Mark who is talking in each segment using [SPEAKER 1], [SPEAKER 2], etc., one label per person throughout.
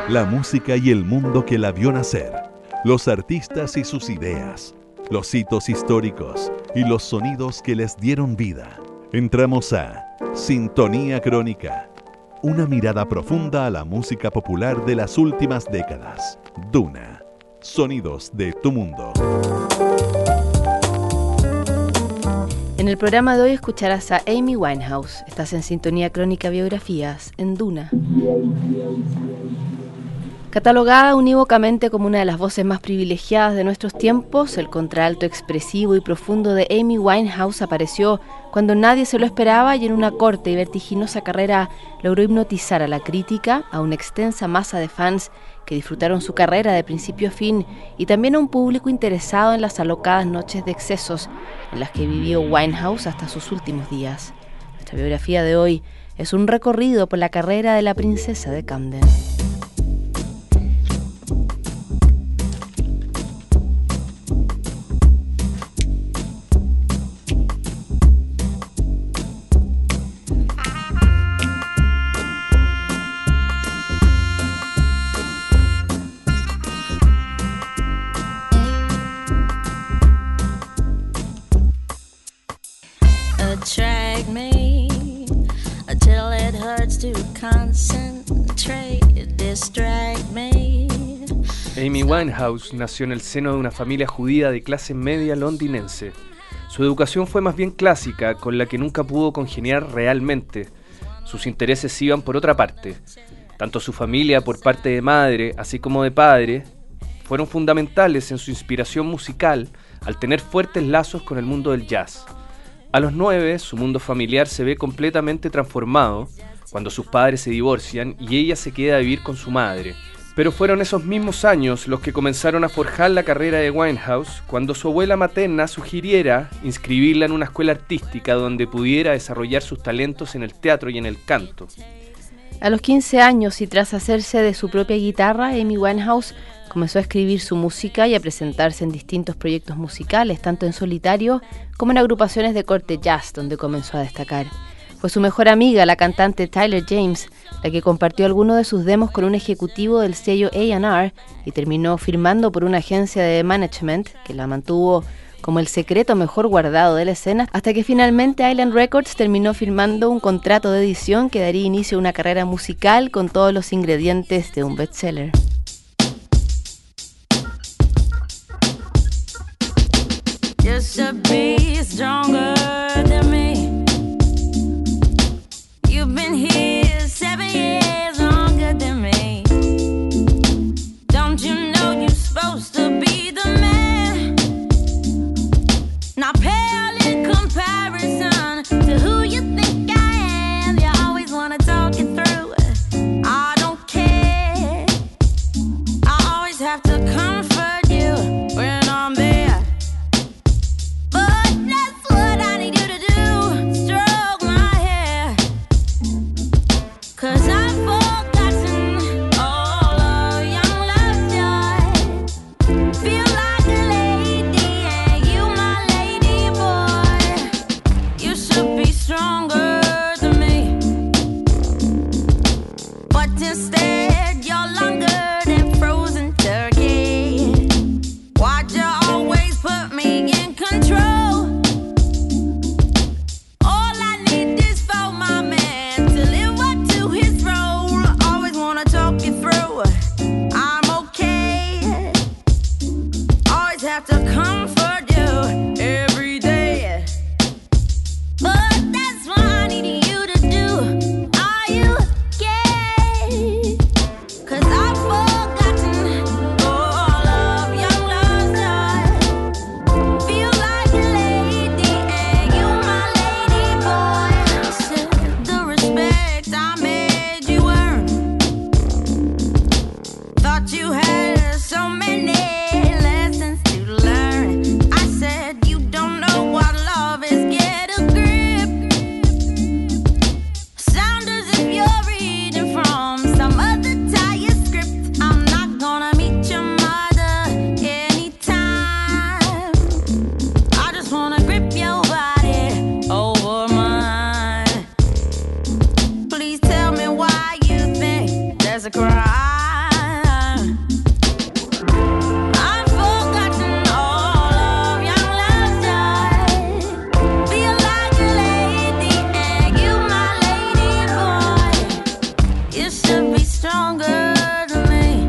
[SPEAKER 1] La música y el mundo que la vio nacer, los artistas y sus ideas, los hitos históricos y los sonidos que les dieron vida. Entramos a Sintonía Crónica, una mirada profunda a la música popular de las últimas décadas. Duna, sonidos de tu mundo.
[SPEAKER 2] En el programa de hoy escucharás a Amy Winehouse. Estás en Sintonía Crónica Biografías en Duna. Catalogada unívocamente como una de las voces más privilegiadas de nuestros tiempos, el contralto expresivo y profundo de Amy Winehouse apareció cuando nadie se lo esperaba y en una corta y vertiginosa carrera logró hipnotizar a la crítica, a una extensa masa de fans que disfrutaron su carrera de principio a fin y también a un público interesado en las alocadas noches de excesos en las que vivió Winehouse hasta sus últimos días. Nuestra biografía de hoy es un recorrido por la carrera de la princesa de Camden.
[SPEAKER 3] Attract me until it hurts to concentrate, distract me.
[SPEAKER 4] Amy Winehouse nació en el seno de una familia judía de clase media londinense. Su educación fue más bien clásica, con la que nunca pudo congeniar realmente. Sus intereses iban por otra parte. Tanto su familia por parte de madre, así como de padre, fueron fundamentales en su inspiración musical al tener fuertes lazos con el mundo del jazz. A los 9, su mundo familiar se ve completamente transformado cuando sus padres se divorcian y ella se queda a vivir con su madre. Pero fueron esos mismos años los que comenzaron a forjar la carrera de Winehouse cuando su abuela materna sugiriera inscribirla en una escuela artística donde pudiera desarrollar sus talentos en el teatro y en el canto.
[SPEAKER 2] A los 15 años y tras hacerse de su propia guitarra, Amy Winehouse comenzó a escribir su música y a presentarse en distintos proyectos musicales, tanto en solitario como en agrupaciones de corte jazz, donde comenzó a destacar. Fue su mejor amiga, la cantante Tyler James, la que compartió algunos de sus demos con un ejecutivo del sello A&R y terminó firmando por una agencia de management que la mantuvo como el secreto mejor guardado de la escena, hasta que finalmente Island Records terminó firmando un contrato de edición que daría inicio a una carrera musical con todos los ingredientes de un bestseller.
[SPEAKER 3] Just to be stronger than me. You've been here 7 years longer than me. Don't you know you're supposed to be the man? Not pale in comparison to who you think I am. You always wanna talk it through. I don't care. I always have to comfort you when I'm there. There's a crime You should be stronger than me.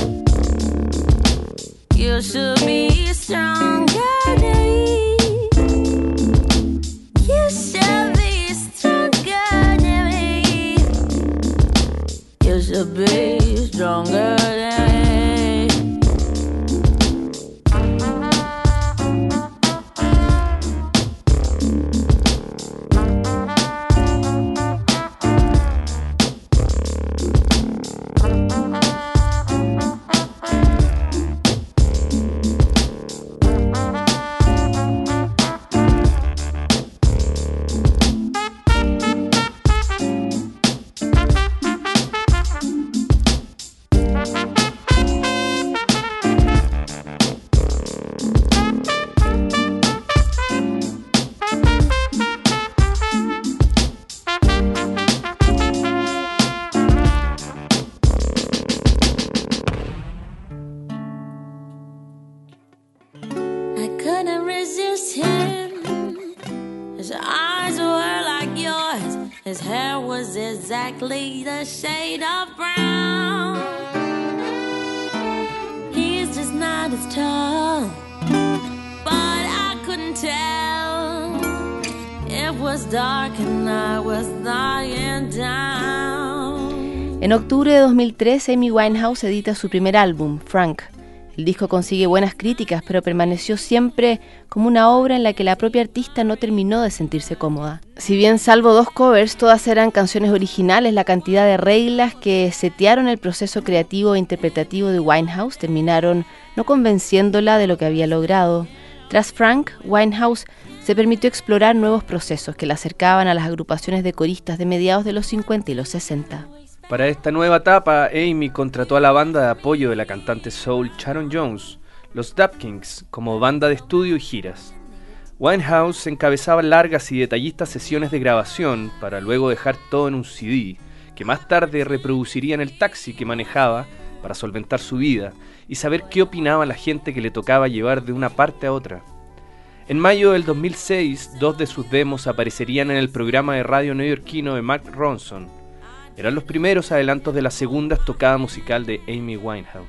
[SPEAKER 3] You should be stronger than me. You should be stronger than me. You should be stronger than me. Exactly the shade of brown. He's just not as tall, but I couldn't tell. It was dark and I was lying down.
[SPEAKER 2] En octubre de 2003, Amy Winehouse edita su primer álbum, Frank. El disco consigue buenas críticas, pero permaneció siempre como una obra en la que la propia artista no terminó de sentirse cómoda. Si bien salvo 2 covers, todas eran canciones originales, la cantidad de reglas que setearon el proceso creativo e interpretativo de Winehouse terminaron no convenciéndola de lo que había logrado. Tras Frank, Winehouse se permitió explorar nuevos procesos que la acercaban a las agrupaciones de coristas de mediados de los 50 y los 60.
[SPEAKER 4] Para esta nueva etapa, Amy contrató a la banda de apoyo de la cantante soul Sharon Jones, los Dap Kings, como banda de estudio y giras. Winehouse encabezaba largas y detallistas sesiones de grabación para luego dejar todo en un CD, que más tarde reproduciría en el taxi que manejaba para solventar su vida y saber qué opinaba la gente que le tocaba llevar de una parte a otra. En mayo del 2006, 2 de sus demos aparecerían en el programa de radio neoyorquino de Mark Ronson. Eran los primeros adelantos de la segunda estocada musical de Amy Winehouse.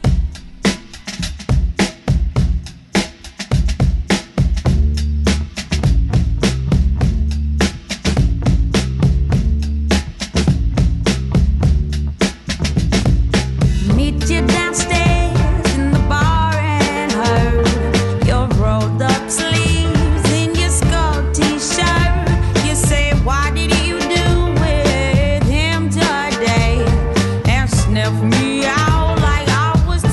[SPEAKER 3] Me out like I was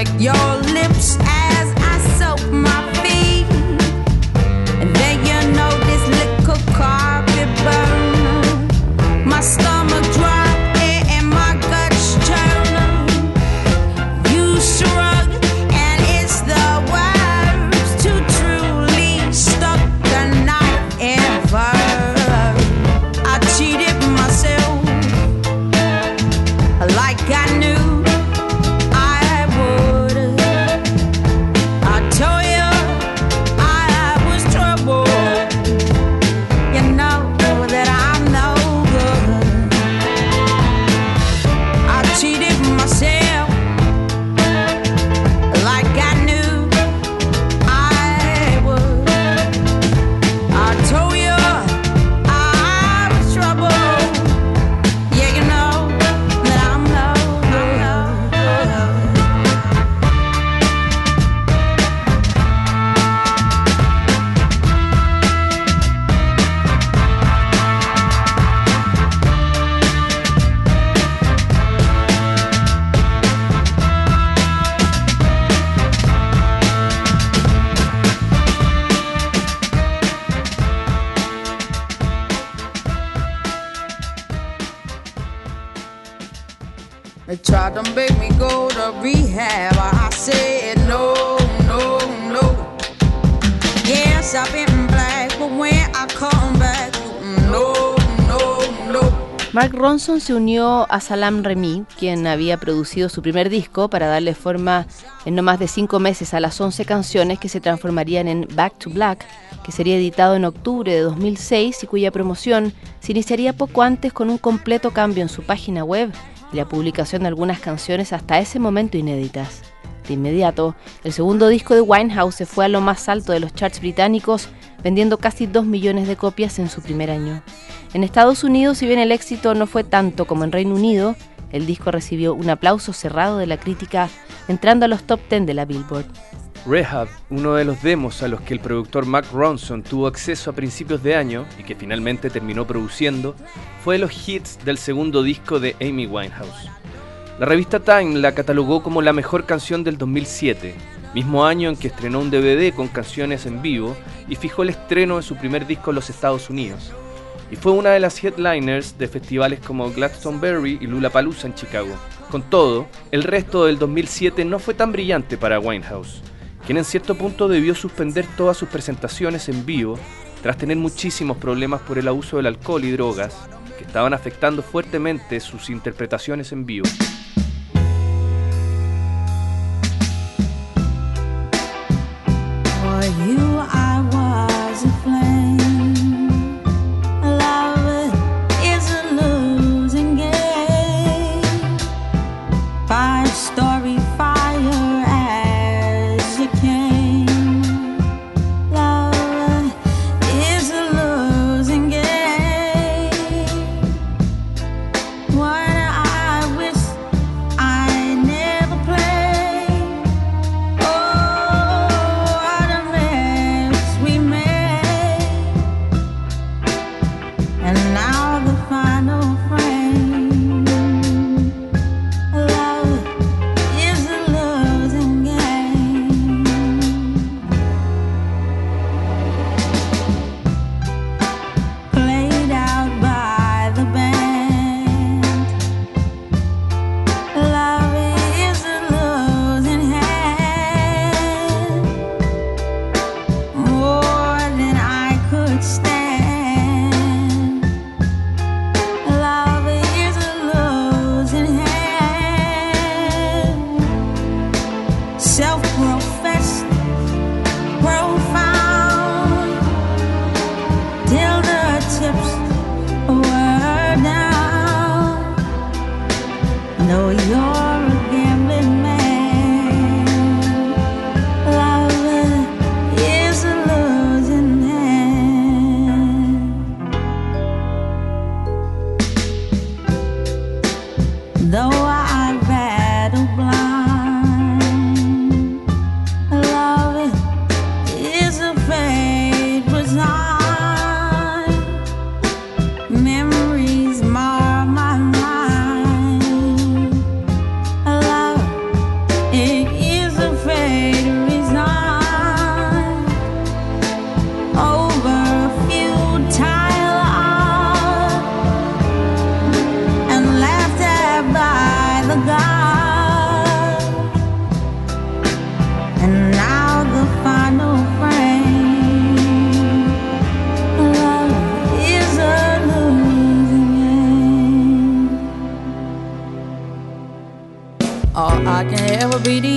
[SPEAKER 3] lick your lips as I soak my feet. And then you know this liquor carpet burn. My stomach drop and my guts churn. You shrug and it's the words to truly stuck the knife ever. I cheated myself like I knew I would. I told you I was trouble. You know that I'm no good. I cheated myself like I knew I would. I told you I was trouble. Yeah, you know that I'm no good. They tried to make me go to rehab. I said no, no, no. Yes, I've been black, but when I come back, no, no, no.
[SPEAKER 2] Mark Ronson se unió a Salaam Remi, quien había producido su primer disco, para darle forma en no más de 5 meses a las 11 canciones que se transformarían en Back to Black, que sería editado en octubre de 2006 y cuya promoción se iniciaría poco antes con un completo cambio en su página web y la publicación de algunas canciones hasta ese momento inéditas. De inmediato, el segundo disco de Winehouse se fue a lo más alto de los charts británicos, vendiendo casi 2 millones de copias en su primer año. En Estados Unidos, si bien el éxito no fue tanto como en Reino Unido, el disco recibió un aplauso cerrado de la crítica, entrando a los top 10 de la Billboard.
[SPEAKER 4] Rehab, uno de los demos a los que el productor Mark Ronson tuvo acceso a principios de año y que finalmente terminó produciendo, fue de los hits del segundo disco de Amy Winehouse. La revista Time la catalogó como la mejor canción del 2007, mismo año en que estrenó un DVD con canciones en vivo y fijó el estreno de su primer disco en los Estados Unidos. Y fue una de las headliners de festivales como Glastonbury y Lollapalooza en Chicago. Con todo, el resto del 2007 no fue tan brillante para Winehouse, quien en cierto punto debió suspender todas sus presentaciones en vivo tras tener muchísimos problemas por el abuso del alcohol y drogas que estaban afectando fuertemente sus interpretaciones en vivo.
[SPEAKER 3] For you I was a flame. Love is a losing game. 5-story fire as you came. Love is a losing game. What I wish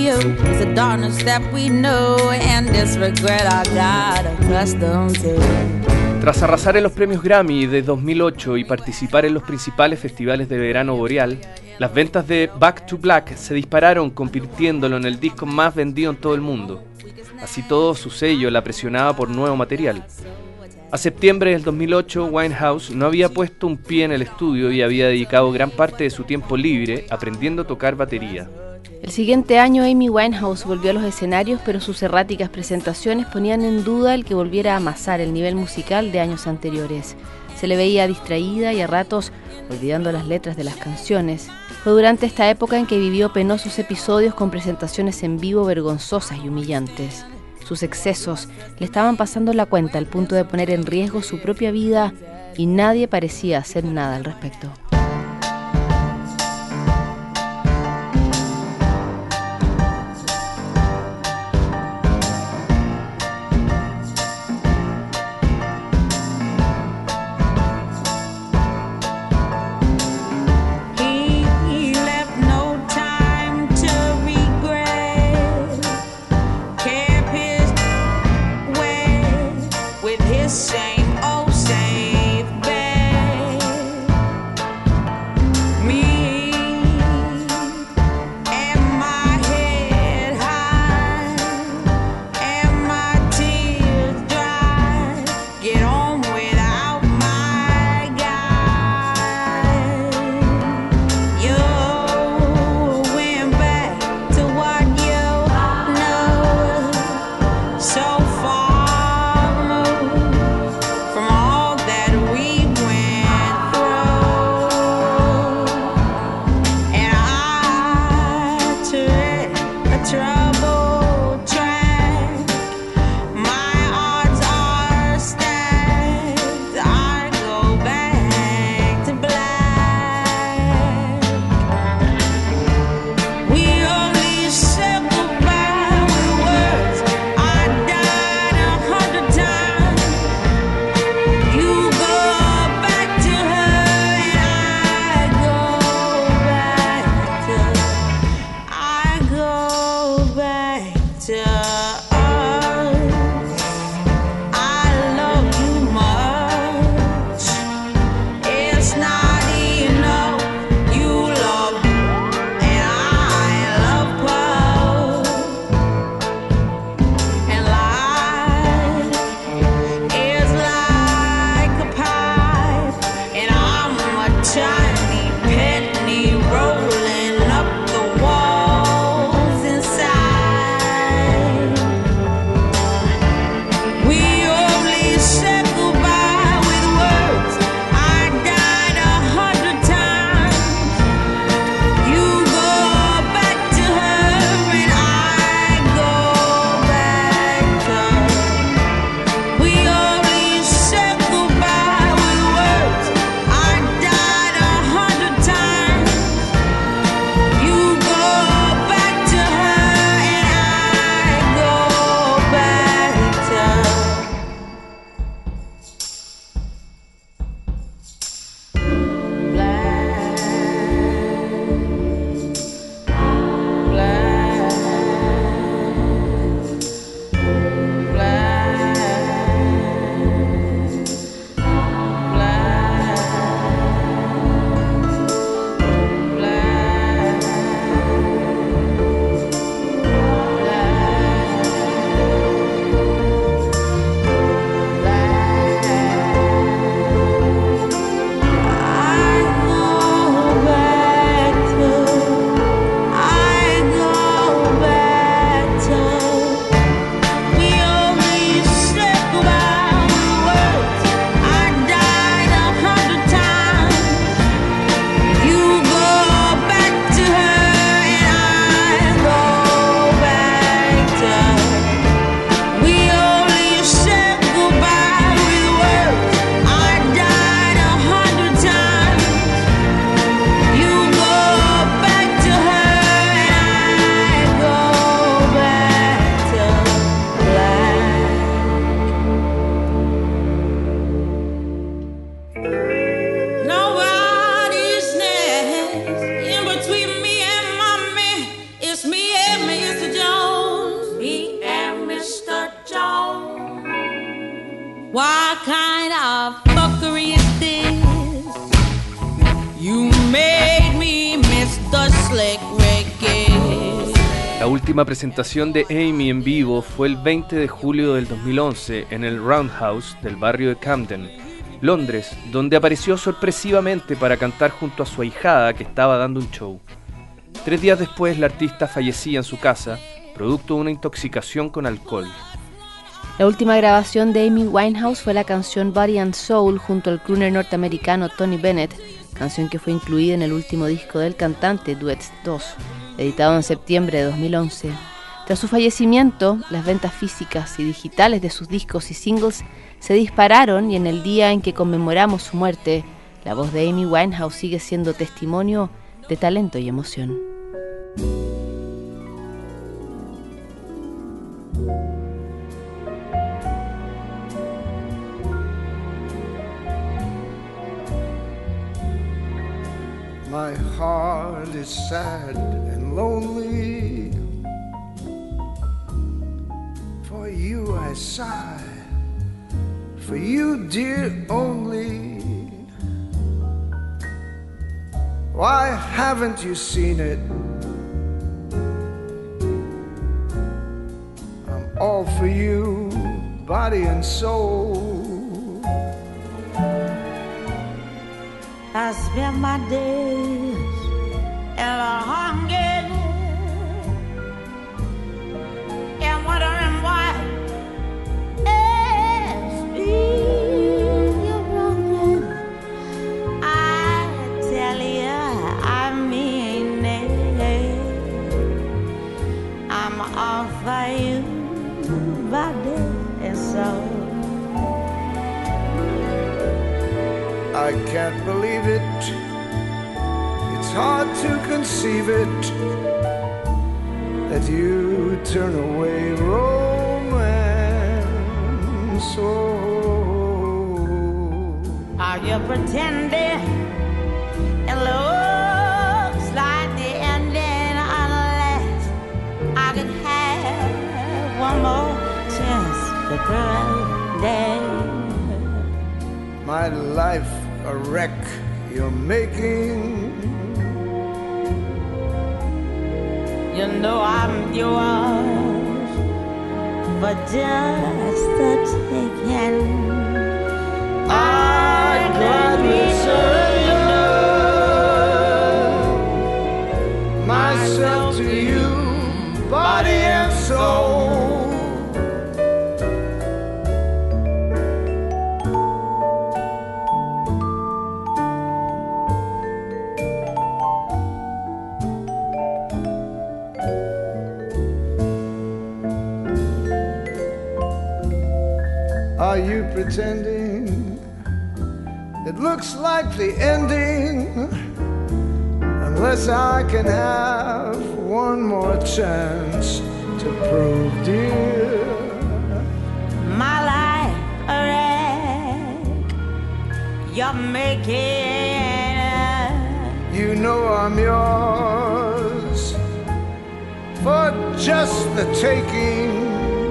[SPEAKER 3] you. It's the darkness that we know and this regret I got accustomed to.
[SPEAKER 4] Tras arrasar en los premios Grammy de 2008 y participar en los principales festivales de verano boreal, las ventas de Back to Black se dispararon, convirtiéndolo en el disco más vendido en todo el mundo. Así todo, su sello la presionaba por nuevo material. A septiembre del 2008, Winehouse no había puesto un pie en el estudio y había dedicado gran parte de su tiempo libre aprendiendo a tocar batería.
[SPEAKER 2] El siguiente año Amy Winehouse volvió a los escenarios, pero sus erráticas presentaciones ponían en duda el que volviera a amasar el nivel musical de años anteriores. Se le veía distraída y a ratos olvidando las letras de las canciones. Fue durante esta época en que vivió penosos episodios con presentaciones en vivo vergonzosas y humillantes. Sus excesos le estaban pasando la cuenta al punto de poner en riesgo su propia vida y nadie parecía hacer nada al respecto.
[SPEAKER 4] La última presentación de Amy en vivo fue el 20 de julio del 2011 en el Roundhouse del barrio de Camden, Londres, donde apareció sorpresivamente para cantar junto a su ahijada que estaba dando un show. 3 días después, la artista fallecía en su casa, producto de una intoxicación con alcohol.
[SPEAKER 2] La última grabación de Amy Winehouse fue la canción Body and Soul junto al crooner norteamericano Tony Bennett, canción que fue incluida en el último disco del cantante, Duets 2, editado en septiembre de 2011. Tras su fallecimiento, las ventas físicas y digitales de sus discos y singles se dispararon y en el día en que conmemoramos su muerte, la voz de Amy Winehouse sigue siendo testimonio de talento y emoción.
[SPEAKER 5] My heart is sad and lonely. For you I sigh, for you, dear, only. Why haven't you seen it? I'm all for you, body and soul.
[SPEAKER 3] I spend my days in a hunger and wondering why it's me you're wronging. I tell you, I mean it. I'm all for you, body and soul.
[SPEAKER 5] I can't believe it. It's hard to conceive it that you turn away romance. Oh,
[SPEAKER 3] are you pretending? It looks like the ending unless I could have one more chance to pretend.
[SPEAKER 5] My life a wreck you're making.
[SPEAKER 3] You know I'm yours for just the taking.
[SPEAKER 5] I gladly surrender myself to you, body and soul. Are you pretending? It looks like the ending, unless I can have one more chance to prove, dear,
[SPEAKER 3] my life a wreck you're making.
[SPEAKER 5] you know I'm yours for just the taking.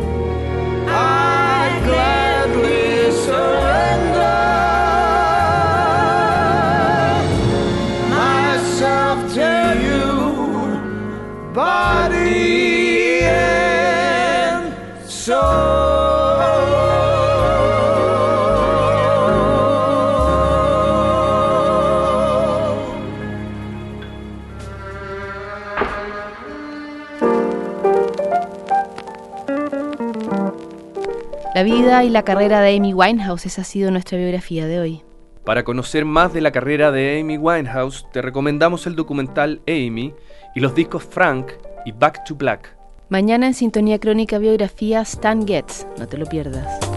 [SPEAKER 5] I gladly surrender myself to you, body and soul.
[SPEAKER 2] La vida y la carrera de Amy Winehouse, esa ha sido nuestra biografía de hoy.
[SPEAKER 4] Para conocer más de la carrera de Amy Winehouse, te recomendamos el documental Amy y los discos Frank y Back to Black.
[SPEAKER 2] Mañana en Sintonía Crónica Biografía, Stan Getz, no te lo pierdas.